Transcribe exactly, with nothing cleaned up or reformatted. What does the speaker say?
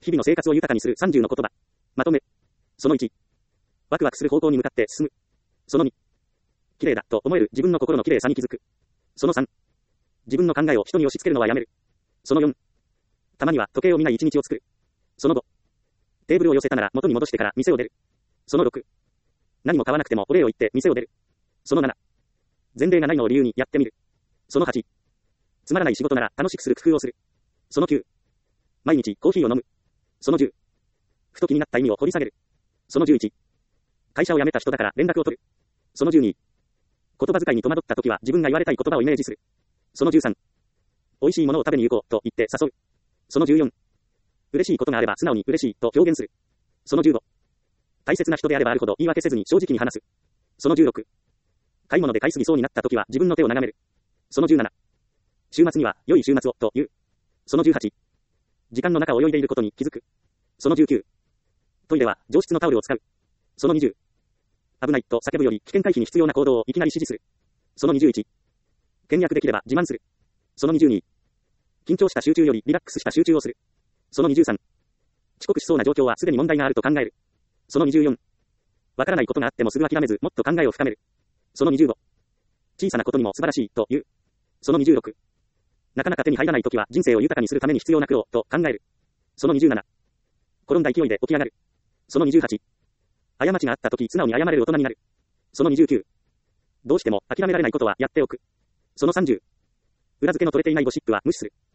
日々の生活を豊かにするさんじゅうの言葉。まとめ。そのいち。ワクワクする方向に向かって進む。そのに。綺麗だと思える自分の心の綺麗さに気づく。そのさん。自分の考えを人に押し付けるのはやめる。そのよん。たまには時計を見ない一日を作る。そのご。テーブルを寄せたなら元に戻してから店を出る。そのろく。何も買わなくてもお礼を言って店を出る。そのなな。前例がないのを理由にやってみる。そのはち。つまらない仕事なら楽しくする工夫をする。そのきゅう。毎日コーヒーを飲む。そのじゅう。ふと気になった意味を掘り下げる。そのじゅういち。会社を辞めた人だから連絡を取る。そのじゅうに。言葉遣いに戸惑った時は自分が言われたい言葉をイメージする。そのじゅうさん。美味しいものを食べに行こうと言って誘う。そのじゅうよん。嬉しいことがあれば素直に嬉しいと表現する。そのじゅうご。大切な人であればあるほど言い訳せずに正直に話す。そのじゅうろく。買い物で買いすぎそうになった時は自分の手を眺める。そのじゅうなな。週末には良い週末をと言う。そのじゅうはち。時間の中を泳いでいることに気づく。そのじゅうきゅう。トイレは上質のタオルを使う。そのにじゅう。危ないと叫ぶより危険回避に必要な行動をいきなり指示する。そのにじゅういち。倹約できれば自慢する。そのにじゅうに。緊張した集中よりリラックスした集中をする。そのにじゅうさん。遅刻しそうな状況はすでに問題があると考える。そのにじゅうよん。わからないことがあってもすぐ諦めずもっと考えを深める。そのにじゅうご。小さなことにも素晴らしいと言う。そのにじゅうろく。なかなか手に入らないときは人生を豊かにするために必要な苦労と考える。そのにじゅうなな。転んだ勢いで起き上がる。そのにじゅうはち。過ちがあったとき素直に謝れる大人になる。そのにじゅうきゅう。どうしても諦められないことはやっておく。そのさんじゅう。裏付けの取れていないゴシップは無視する。